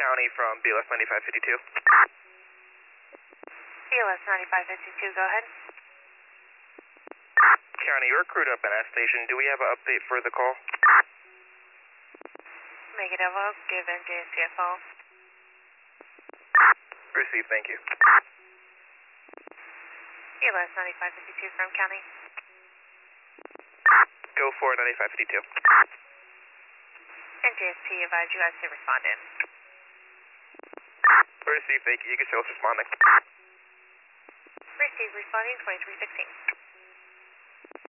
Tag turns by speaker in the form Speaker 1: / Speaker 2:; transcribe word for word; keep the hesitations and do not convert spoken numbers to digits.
Speaker 1: County from B L S ninety-five fifty-two.
Speaker 2: B L S ninety-five fifty-two, go ahead.
Speaker 1: County, you're crewed up at that station. Do we have an update for the call?
Speaker 2: Negative, I'll give N J S P a call.
Speaker 1: Received, thank you.
Speaker 2: B L S ninety-five fifty-two from County.
Speaker 1: Go for ninety-five fifty-two.
Speaker 2: N J S P advise you guys to respond in.
Speaker 1: Received, thank you. You can show us responding.
Speaker 2: Receive responding twenty-three sixteen.